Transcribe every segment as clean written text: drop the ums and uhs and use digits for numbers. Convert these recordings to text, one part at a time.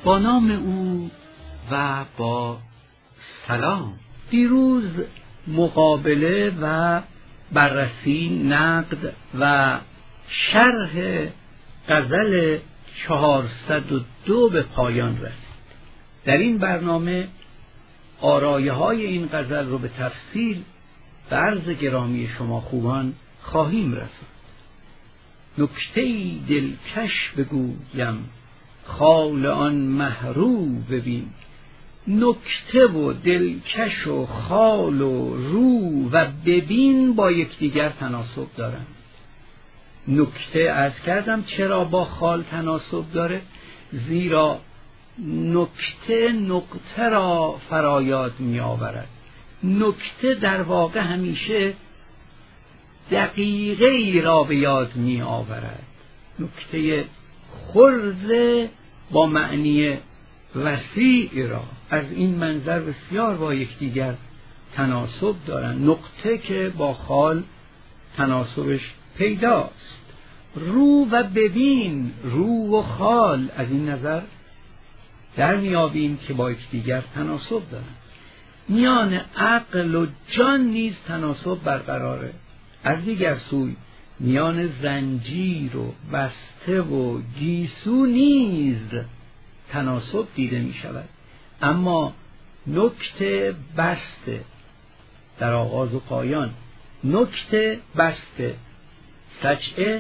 با نام او و با سلام. دیروز مقابله و بررسی، نقد و شرح غزل 402 به پایان رسید. در این برنامه آرایه‌های این غزل رو به تفصیل به عرض گرامی شما خوبان خواهیم رساند. نکته‌ای دلکش بگویم، خال آن مه رو ببین. نکته و دلکش و خال و رو و ببین با یکدیگر تناسب دارند. نکته عرض کردم چرا با خال تناسب داره؟ زیرا نکته نقطه را فرایاد می آورد. نکته در واقع همیشه دقیقه ای را به یاد می آورد. نکته خرد با معنی وسیع را از این منظر بسیار با یکدیگر تناسب دارند. نقطه که با خال تناسبش پیداست. رو و ببین، رو و خال از این نظر در میابیم که با یکدیگر تناسب دارند. میان عقل و جان نیز تناسب برقراره. از دیگر سوی میان زنجیر و بسته و گیسو نیز تناسب دیده می شود. اما نکته بسته در آغاز و پایان، نکته بسته، سجعه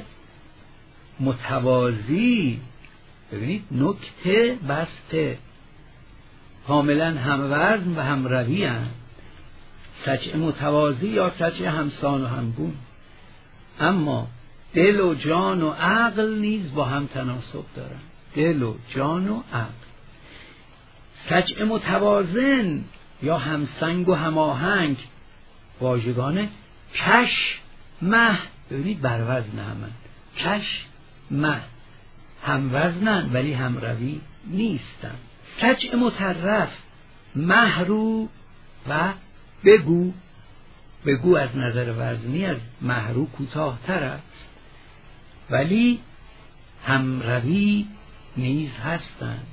متوازی. ببینید نکته بسته کاملا هموزن و همروی هستند. سجعه متوازی یا سجعه همسان و همگون. اما دل و جان و عقل نیز با هم تناسب دارند. دل و جان و عقل. سجع متوازن یا همسنگ و هماهنگ واژگان کش مه. ببینید بر وزن همند. کش مه هم وزنن ولی هم روی نیستن. سجع مطرف مه رو و بگو. بگو از نظر وزنی از مه رو کوتاه‌تر است ولی هم روی نیز هستند.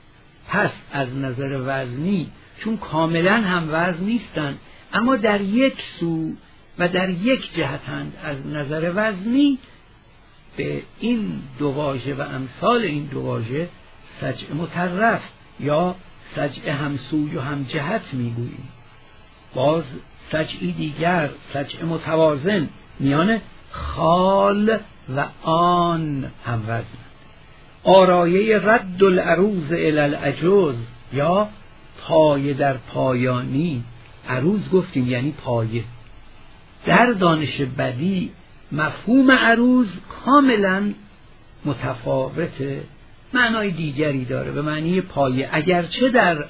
پس از نظر وزنی چون کاملا هم وزن نیستند اما در یک سو و در یک جهتند، از نظر وزنی به این دو واژه و امثال این دو واژه سجع مطرف یا سجع همسوی و هم جهت میگوییم. باز سجعی دیگر سجع متوازن میان خال و آن هم وزن. آرایه رد العروض الی العجوز یا پایه در پایانی. عروض گفتیم یعنی پایه. در دانش بدیع مفهوم عروض کاملا متفاوته، معنای دیگری داره به معنی پایه. اگرچه در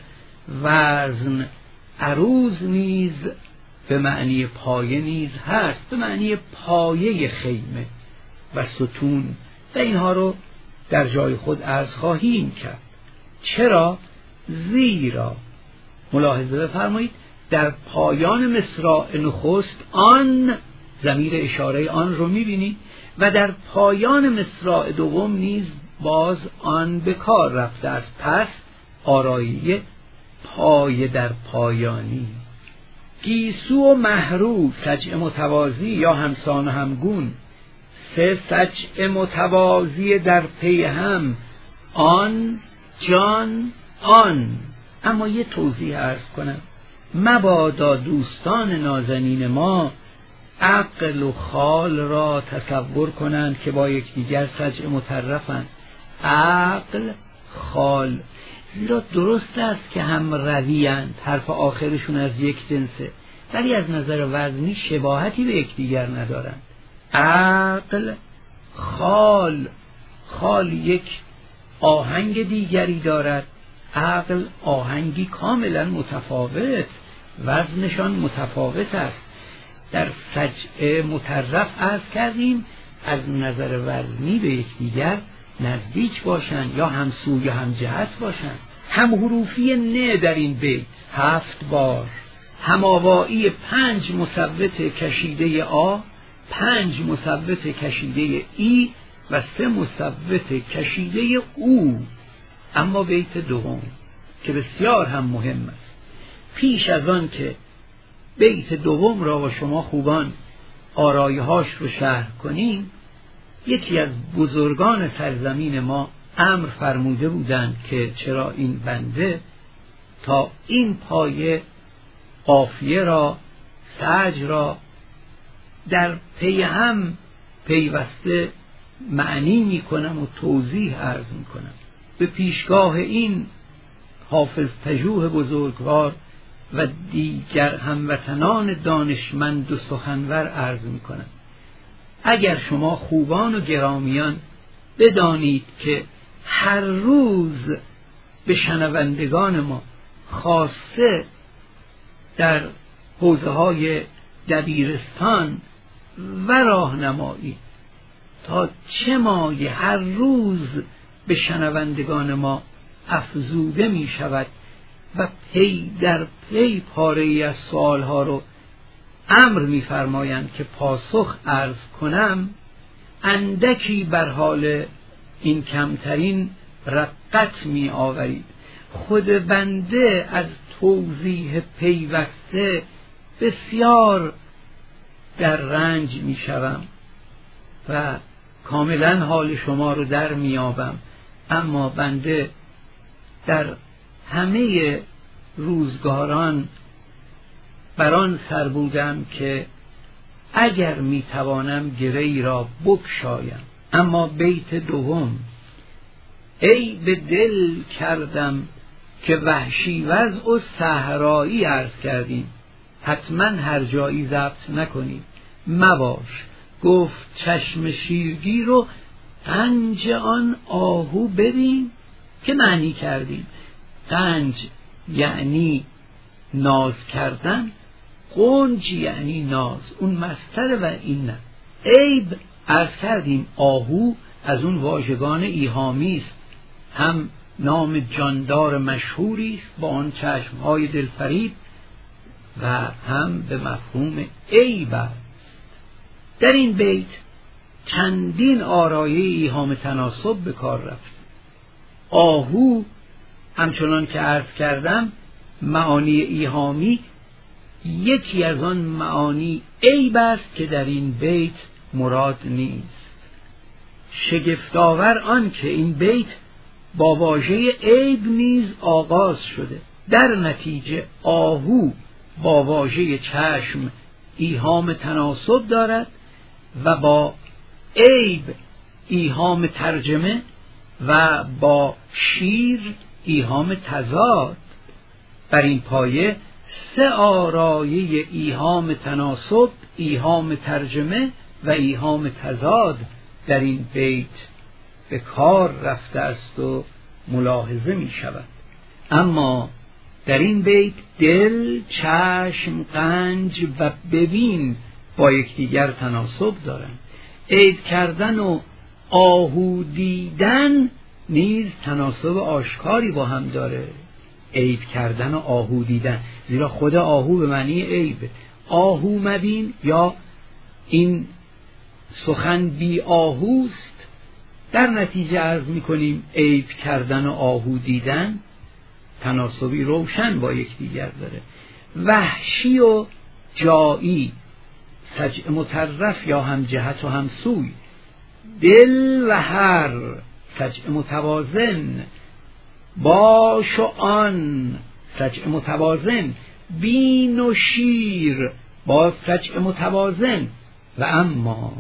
وزن عروض نیز به معنی پایه نیز هست، به معنی پایه خیمه و ستون و اینها رو در جای خود عرض خواهیم کرد. چرا؟ زیرا ملاحظه بفرمایید در پایان مصرع نخست آن، ضمیر اشاره آن رو میبینید و در پایان مصرع دوم نیز باز آن به کار رفته است. پس آرایه پایه در پایانی. گیسو و محرو سجع متوازی یا همسان و همگون. سه سجع متوازی در پی هم، آن جان آن. اما یه توضیح عرض کنم، مبادا دوستان نازنین ما عقل و خال را تصور کنند که با یکدیگر سجع مطرفند. عقل خال، زیرا درست است که هم رویند، حرف آخرشون از یک جنسه ولی از نظر وزنی شباهتی به یکدیگر ندارند. عقل خال، خال یک آهنگ دیگری دارد، عقل آهنگی کاملا متفاوت، وزنشان متفاوت است. در سجع مطرف عرض کردیم از نظر وزنی به یکدیگر نزدیک باشند یا همسو یا هم جهت باشند. هم حروفی نه در این بیت 7 بار، هماوایی 5 مثبت کشیده آ، 5 مثبت کشیده ای و 3 مثبت کشیده او. اما بیت دوم که بسیار هم مهم است، پیش از آن که بیت دوم را با شما خوبان آرایه‌هاش رو شرح کنیم، یکی از بزرگان سرزمین ما امر فرموده بودند که چرا این بنده تا این پایه قافیه را، سجع را در پی هم پیوسته معنی می کنم و توضیح عرض می کنم. به پیشگاه این حافظ پژوه بزرگوار و دیگر هموطنان دانشمند و سخنور عرض می کنم. اگر شما خوبان و گرامیان بدانید که هر روز به شنوندگان ما خاصه در حوزه‌های دبیرستان و راهنمایی تا چه مایه هر روز به شنوندگان ما افزوده می شود و پی در پی پاره‌ای از سوالها رو امر می فرمایند که پاسخ عرض کنم، اندکی بر حال این کمترین رقت می آورید. خود بنده از توضیح پیوسته بسیار در رنج می شوم و کاملا حال شما رو در می آبم، اما بنده در همه روزگاران بران سر بودم که اگر می توانم گره‌ای را بگشایم. اما بیت دوم، ای به دل کردم که وحشی وضع و صحرایی عرض کردیم، حتما هر جایی ضبط نکنید مباش. گفت چشم شیرگیر رو قنج آن آهو ببین، که معنی کردیم قنج یعنی ناز کردن، قنج یعنی ناز، اون مصدر و این نه. عیب عرض کردیم آهو از اون واژگان ایهامی است، هم نام جاندار مشهوری است با آن چشمهای دلفریب و هم به مفهوم عیب است. در این بیت چندین آرایه ایهام تناسب به کار رفت. آهو همچنان که عرض کردم معانی ایهامی، یکی از آن معانی عیب است که در این بیت مراد نیست. شگفت‌آور آن که این بیت با واژه عیب نیز آغاز شده، در نتیجه آهو با واژه چشم ایهام تناسب دارد و با عیب ایهام ترجمه و با شیر ایهام تضاد. بر این پایه سه آرایه ایهام تناسب، ایهام ترجمه و ایهام تضاد در این بیت به کار رفته است و ملاحظه می شود. اما در این بیت دل، چشم، قنج و ببین با یکدیگر تناسب دارند. عیب کردن و آهو دیدن نیز تناسب آشکاری با هم داره. عیب کردن و آهو دیدن، زیرا خود آهو به معنی عیب. آهو مبین یا این سخن بی آهوست. در نتیجه عرض می‌کنیم عیب کردن و آهو دیدن تناسبی روشن با یکدیگر داره. وحشی و جایی، سجع مطرف یا هم جهت و هم سوی، دل و هر سجع متوازن، باش و آن سجع متوازن، بین و شیر باز سجع متوازن، و اما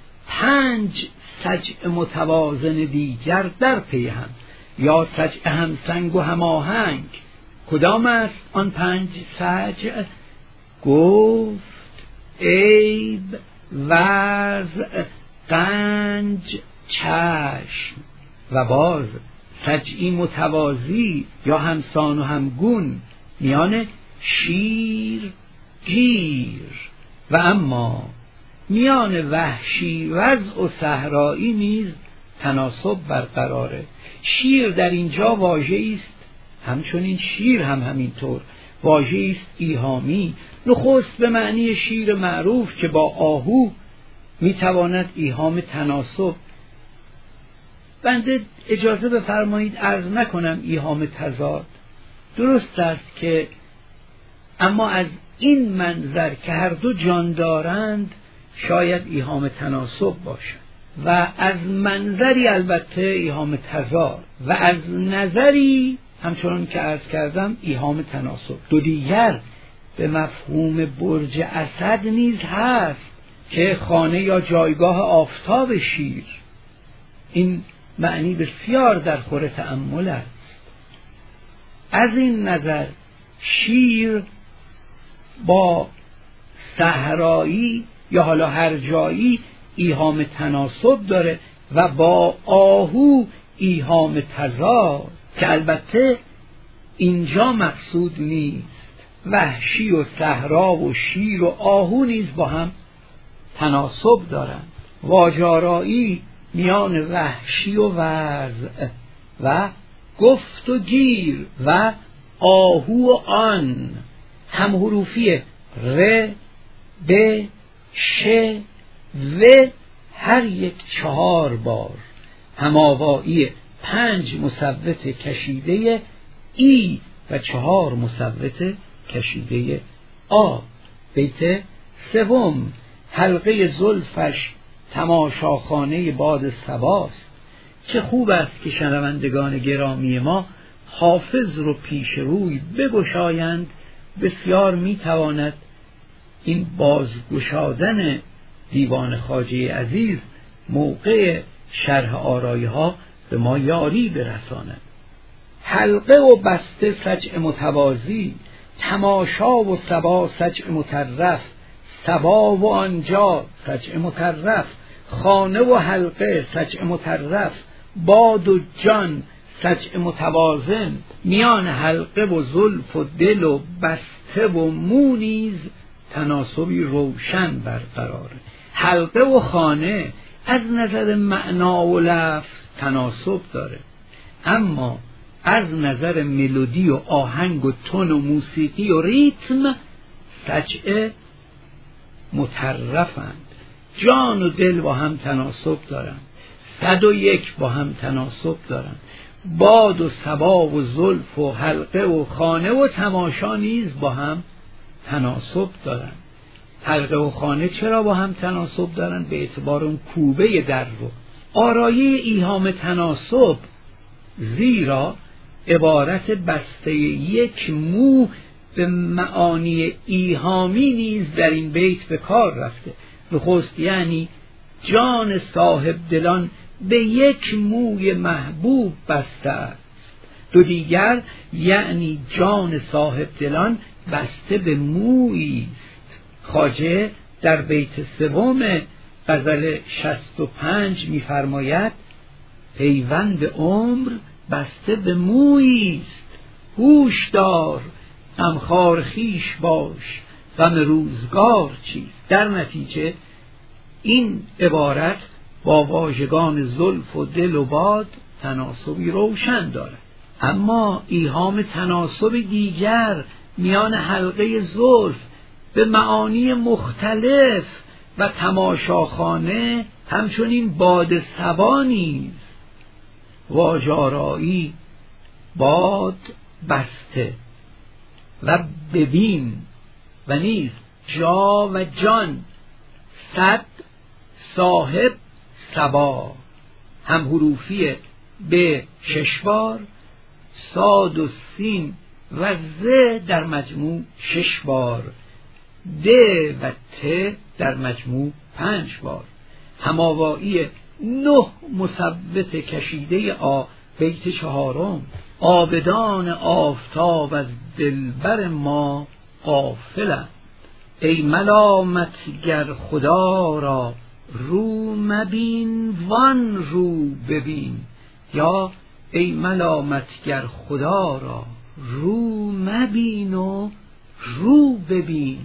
5 سجع متوازن دیگر در پی هم، یا سجع هم سنگ و هم آهنگ. کدام است آن 5 سجع؟ گفت عیب، وضع، قنج، چشم. و باز سجعی متوازی یا همسان و همگون میان شیر، گیر. و اما میان وحشی وضع و صحرایی نیز تناسب برقراره. شیر در اینجا واژه‌ای است، همچنین شیر هم همینطور واژه‌ای است ایهامی. نخست به معنی شیر معروف که با آهو میتواند ایهام تناسب بنده اجازه بفرمایید عرض نکنم ایهام تضاد. درست است که اما از این منظر که هر دو جان دارند شاید ایهام تناسب باشد و از منظری البته ایهام تضاد و از نظری همچنان که عرض کردم ایهام تناسب. دو دیگر به مفهوم برج اسد نیز هست که خانه یا جایگاه آفتاب شیر. این معنی بسیار در خور تأمل است. از این نظر شیر با صحرایی یا حالا هر جایی ایهام تناسب داره و با آهو ایهام تضاد که البته اینجا مقصود نیست. وحشی و صحرا و شیر و آهو نیز با هم تناسب دارند. واجارایی میان وحشی و وضع و گفت و گیر و آهو و آن هم حروفی ر ب ش و هر یک 4 بار هماوایی 5 مصوت کشیده ای و 4 مصوت کشیده آ. بیت 3 حلقه زلفش تماشاخانه باد صباست. چه خوب است که شنوندگان گرامی ما حافظ رو پیش روی بگشایند. بسیار میتواند این بازگشادن دیوان خواجه عزیز موقع شرح آرایها به ما یاری برساند. حلقه و بسته سجع متوازی، تماشا و صبا سجع مطرف، صبا و آنجا سجع مطرف، خانه و حلقه سجع مطرف، باد و جان سجع متوازن. میان حلقه و زلف و دل و بسته و مو نیز تناسبی روشن برقراره. حلقه و خانه از نظر معنا و لفظ تناسب داره، اما از نظر ملودی و آهنگ و تون و موسیقی و ریتم سجع مطرفند. جان و دل با هم تناسب دارند، 101 با هم تناسب دارند. باد و صبا و زلف و حلقه و خانه و تماشا نیز با هم تناسب دارند. حلقه و خانه چرا با هم تناسب دارند؟ به اعتبار اون کوبه در رو. آرایه ایهام تناسب زیرا عبارت بسته یک مو به معانی ایهامی نیز در این بیت به کار رفته. نخست یعنی جان صاحب دلان به یک موی محبوب بسته است. دو دیگر یعنی جان صاحب دلان بسته به مویی است. خواجه در بیت 3 غزل 65 می‌فرماید پیوند عمر بسته به مویی است، هوش دار غمخوار خویش باش غم روزگار چیست. در نتیجه این عبارت با واژگان زلف و دل و باد تناسبی روشن دارد. اما ایهام تناسب دیگر میان حلقه زلف به معانی مختلف و تماشاخانه همچنین باد صبا نیز. واژارایی باد بسته و ببین و نیز جا و جان صد صاحب صبا هم حروفی به 6 بار، صاد و سین و ز در مجموع 6 بار، د و ت در مجموع 5 بار. هماوایی 9 مصوت کشیده آ. بیت 4 آبدان آفتاب از دلبر ما غافلند. ای ملامتگر خدا را رو مبین وان رو ببین، یا ای ملامتگر خدا را رو مبین و رو ببین.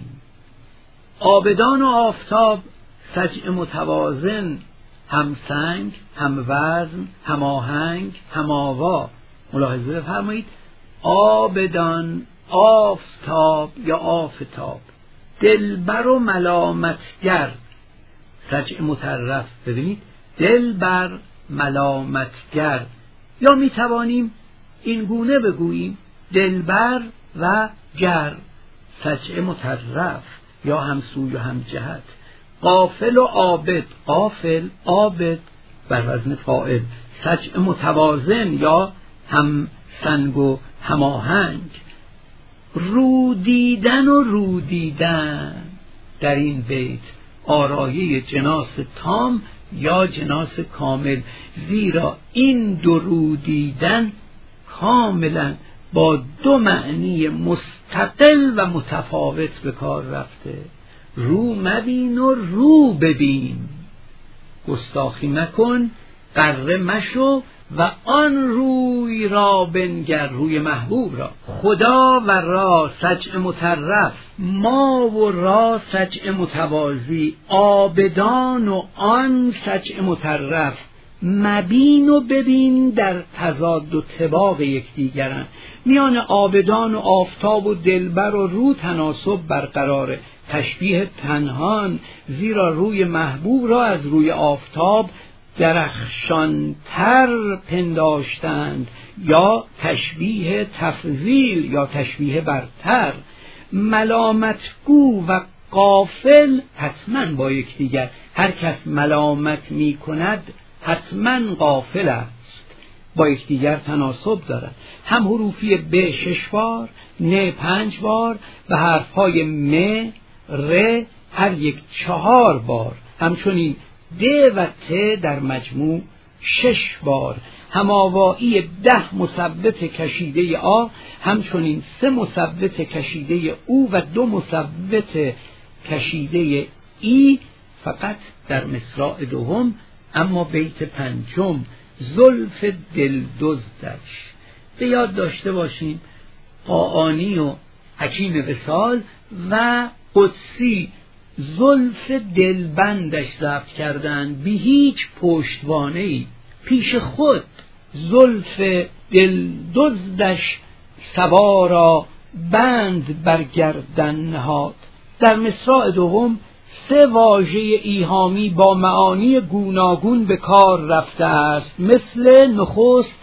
آبدان و آفتاب سجع متوازن، هم سنگ، هم وزن، هم آهنگ، هم آوا. ملاحظه بفرمایید آبدان، آفتاب یا آفتاب. دلبر و ملامتگر سجع مطرف. ببینید دلبر ملامتگر. یا می توانیم این گونه بگوییم دلبر و گر، سجع مطرف یا همسوی و همجهت، غافل و عابد، غافل عابد بر وزن فاعل، سجع متوازن یا هم سنگ و هماهنگ. رو دیدن و رو دیدن در این بیت آرایه جناس تام یا جناس کامل، زیرا این دو رو دیدن کاملا با دو معنی مستقل و متفاوت به کار رفته. رو مبین و رو ببین، گستاخی مکن غره مشو و آن روی را بنگر، روی محبوب را. خدا و را سجع مطرف، ما و را سجع متوازی، عابدان و آن سجع مطرف، مبین و ببین در تضاد و طباق یکدیگرند. میان عابدان و آفتاب و دلبر و رو تناسب برقراره، تشبیه پنهان، زیرا روی محبوب را از روی آفتاب درخشانتر پنداشتند، یا تشبیه تفضیل یا تشبیه برتر. ملامتگو و غافل حتما با یکدیگر، هر کس ملامت می کند حتما غافل است، با یکدیگر تناسب دارند. هم حروفی ب 6 بار، ن 5 بار و حرفهای م، ر هر یک 4 بار، همچنین د و ت در مجموع 6 بار. هماوایی 10 مثبت کشیده آ، همچنین 3 مثبت کشیده او و 2 مثبت کشیده ای فقط در مصرع دوم. اما بیت پنجم زلف دلدزدش، به یاد داشته باشیم قاآنی و حکیم وصال و قدسی زلف دلبندش ضبط کردند بی هیچ پشتوانه‌ای پیش خود. زلف دلدزدش صبا را بند بر گردن نهاد. در مصرع دوم 3 واژه ایهامی با معانی گوناگون به کار رفته است، مثل نخست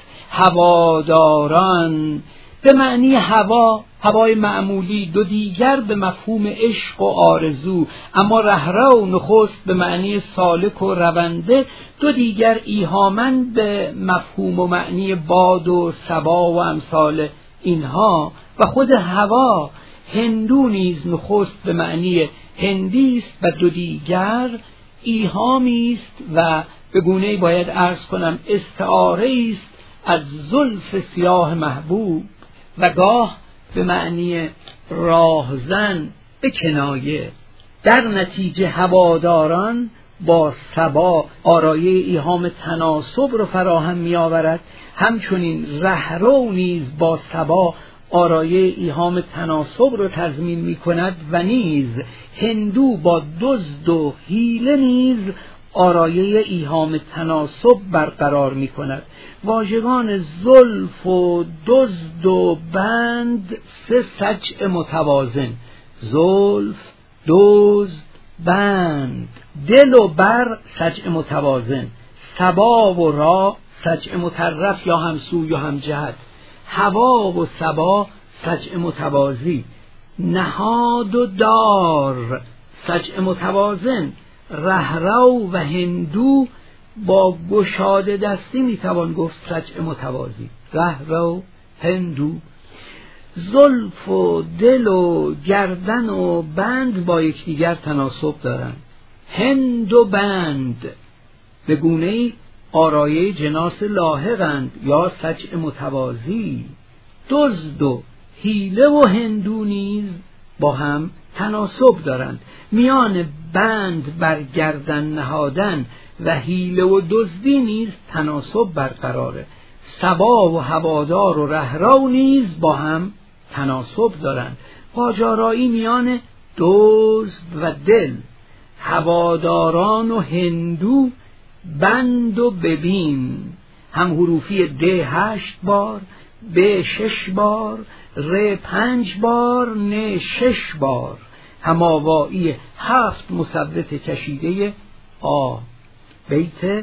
هواداران به معنی هوا، هوای معمولی، دو دیگر به مفهوم عشق و آرزو، اما رهرو نخست به معنی سالک و رونده، دو دیگر ایهامن به مفهوم و معنی باد و صبا و امثال اینها. و خود هوا هندو نیز نخست به معنی هندی است و دو دیگر ایهامی است و به گونه‌ای باید عرض کنم استعاره است از زلف سیاه محبوب، و گاه به معنی راهزن به کنایه. در نتیجه هواداران با صبا آرایه ایهام تناسب رو فراهم می آورد، همچنین رهرو نیز با صبا آرایه ایهام تناسب رو تضمین می کند، و نیز هندو با دزد و حیله نیز آرایه ایهام تناسب برقرار می کند. واژگان زلف و دزد و بند 3 سجع متوازن، زلف، دزد، بند. دل و بر سجع متوازن، صبا و را سجع مطرف یا همسوی و همجهت، هوا و صبا سجع متوازی، نهاد و دار سجع متوازن. رهرو و هندو با گشاده دستی میتوان گفت سجع متوازی، رهرو، هندو. زلف و دل و گردن و بند با یکدیگر تناسب دارند. هند و بند به گونه‌ای آرایه جناس لاحقند یا سجع متوازی. دزد و حیله و هندو نیز با هم تناسب دارند. میان بند بر گردن نهادن و حیله و دزدی نیز تناسب برقراره. صبا و هوادار و رهرو نیز با هم تناسب دارند. قاجارایی میان دزد و دل، هواداران و هندو، بند و ببین. هم حروفی د 8 بار، ب 6 بار، ر 5 بار، ن 6 بار. هماوایی 7 مثبت کشیده آ. بیت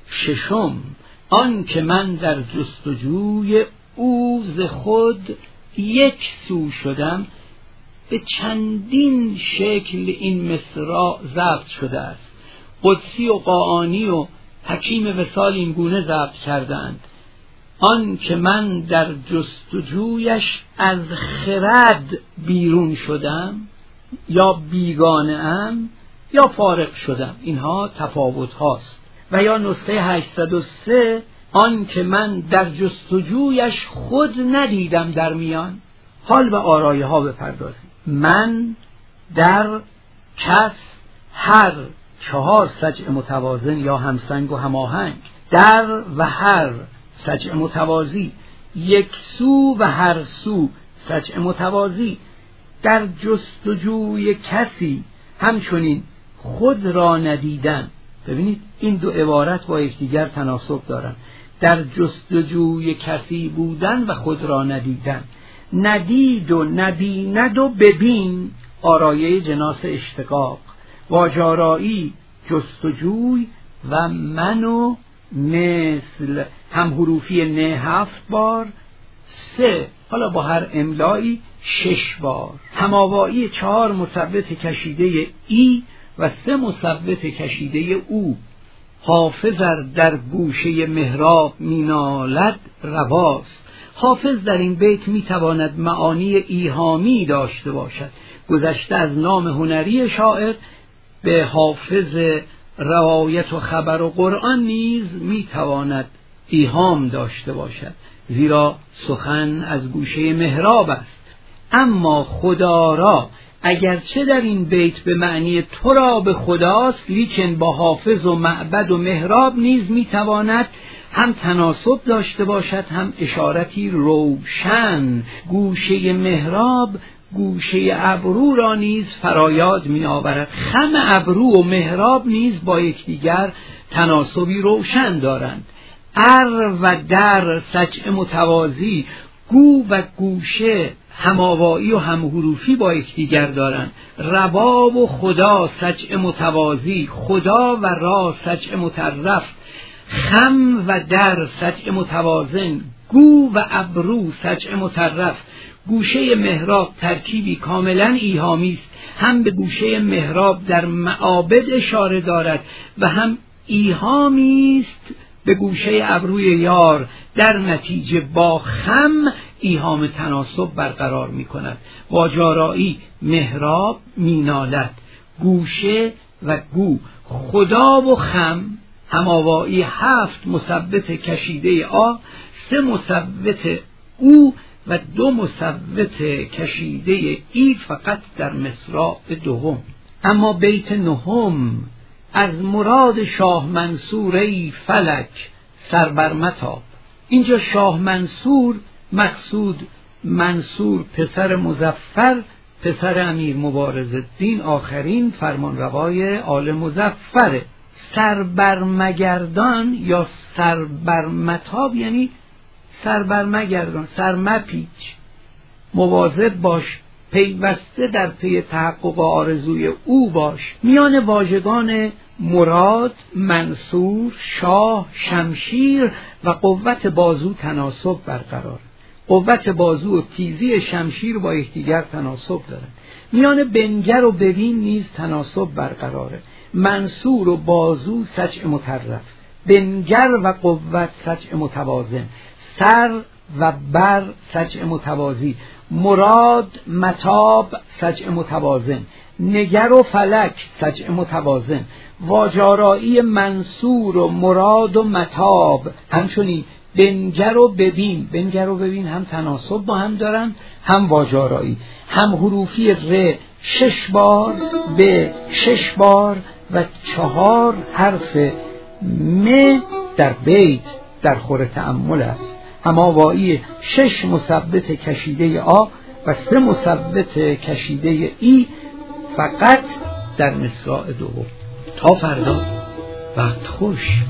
ششم آن که من در جستجوی او ز خود یک سو شدم. به چندین شکل این مصرع ضبط شده است. قدسی و قرآنی و حکیم وصال این گونه ضبط کردند: آن که من در جستجویش از خرد بیرون شدم، یا بیگانه ام یا فارغ شدم. اینها تفاوت هاست. و یا نسخه 803: آن که من در جستجویش خود ندیدم در میان. حال به آرایه ها بپردازیم. من در کس هر 4 سجع متوازن یا همسنگ و هماهنگ، در و هر سجع متوازی، یک سو و هر سو سجع متوازی، در جستجوی کسی همچنین خود را ندیدن. ببینید این دو عبارت با یکدیگر تناسب دارند. در جستجوی کسی بودن و خود را ندیدن. ندید و نبیند و ببین آرایه جناس اشتقاق. واجارایی جستجوی و من و مثل هم حروفی نه 7 بار، 3 حالا با هر املایی 6 بار. هماوایی 4 مثبت کشیده ای و 3 مثبت کشیده او. حافظ در گوشه محراب مینالد رواست. حافظ در این بیت میتواند معانی ایهامی داشته باشد. گذشته از نام هنری شاعر به حافظ روایت و خبر و قرآن نیز میتواند ایهام داشته باشد، زیرا سخن از گوشه محراب است. اما خدا را اگرچه در این بیت به معنی تو را به خداست، لیکن با حافظ و معبد و محراب نیز میتواند هم تناسب داشته باشد، هم اشارتی روشن. گوشه محراب گوشه ابرو را نیز فرایاد می آورد. خم ابرو و محراب نیز با یکدیگر تناسبی روشن دارند. ار و در سجع متوازی، گو و گوشه هماوایی و همحروفی با یکدیگر دارند. رباب و خدا سجع متوازی، خدا و را سجع مطرف. خم و در سجع متوازن، گو و ابرو سجع مطرف. گوشه محراب ترکیبی کاملا ایهامی است. هم به گوشه محراب در معابد اشاره دارد و هم ایهامی است به گوشه ابروی یار. در نتیجه با خم ایهام تناسب برقرار می کند. واجارایی محراب مینالد، گوشه و گو، خدا و خم. هماوایی 7 مثبت کشیده آ، 3 مثبت او و 2 مثبت کشیده ای فقط در مصرع دوم. اما بیت نهم: از مراد شاه منصور ای فلک سر بر متاب. اینجا شاه منصور مقصود منصور پسر مظفر پسر امیر مبارزالدین آخرین فرمانروای آل مظفره. سربرمگردان یا سربرمتاب یعنی سربرمگردان، سرمپیچ، مواظب باش، پیوسته در پی تحقق آرزوی او باش. میان واژگان مراد، منصور، شاه، شمشیر و قوت بازو تناسب برقرار. قوت بازو و تیزی شمشیر با یکدیگر تناسب دارند. میان بنگر و ببین نیز تناسب برقراره. منصور و بازو سجع مطرف، بنگر و قوت سجع متوازن، سر و بر سجع متوازی، مراد متاب سجع متوازن، نگر و فلک سجع متوازن. واجارایی منصور و مراد و متاب همچنین بنگر و ببین. بنگر و ببین هم تناسب با هم دارن، هم واجارایی. هم حروفی ر 6 بار، ب 6 بار و 4 حرف م در بیت در خور تأمل است. هماوایی 6 مثبت کشیده آ و 3 مثبت کشیده ای فقط در مصرع دوم. تا فردا، وقت خوش.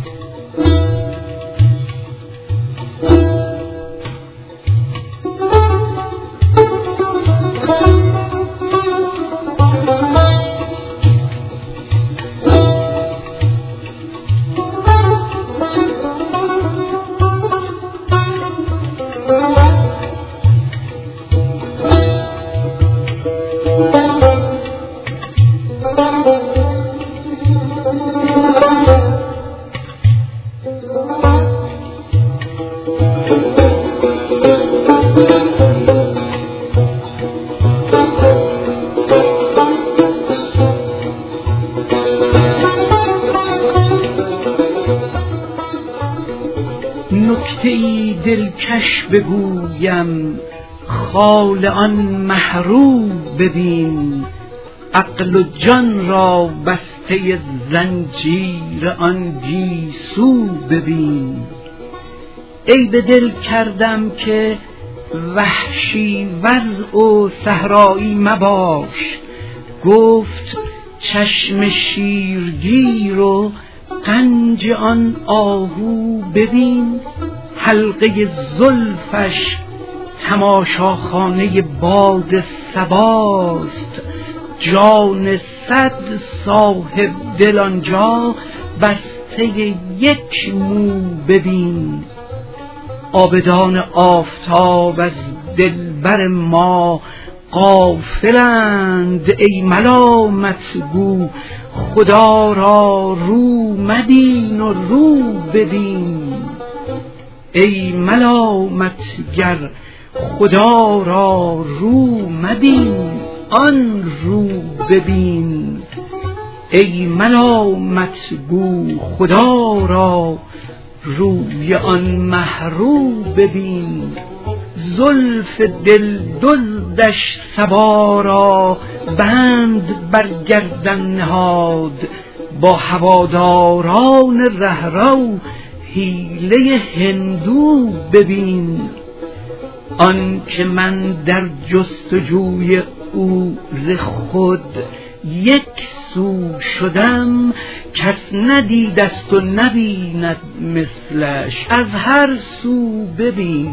کش بگویم خال آن مهرو ببین، عقل و جان را بسته زنجیر آن گیسو ببین. ای به دل کردم که وحشی وضع و صحرایی مباش، گفت چشم شیرگیر و غنج آن آهو ببین. حلقه زلفش تماشاخانه باد صباست، جان صد صاحب دل آنجا بسته یک مو ببین. عابدان آفتاب از دلبر ما غافلند، ای ملامت گو خدا را رو مبین و رو ببین. ای ملامت گر خدا را رو مبین، آن رو ببین. ای ملامت گو خدا را روی آن مهرو ببین. زلف دل دزدش صبا را بند بر گردن نهاد، با هواداران رهرو حیله هندو ببین. آن که من در جستجوی او ز خود یک سو شدم، کس ندیدست و نبیند مثلش، از هر سو ببین.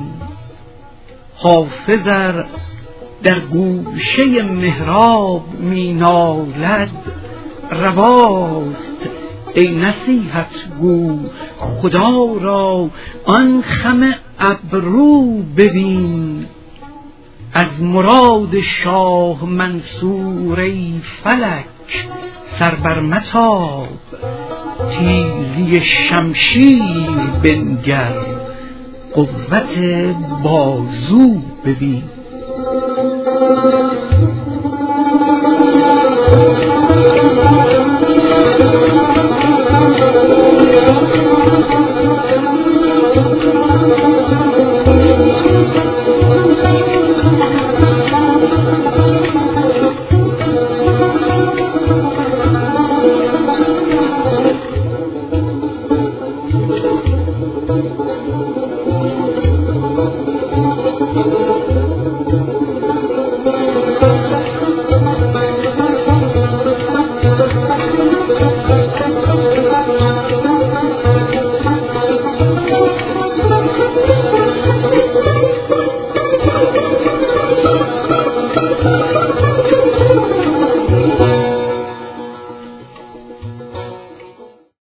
حافظ ار در گوشه محراب می نالد رواست، ای نصیحت گو خدا را آن خم ابرو ببین. از مراد شاه منصور ای فلک سر بر متاب، تیزی شمشیر بنگر قوت بازو ببین.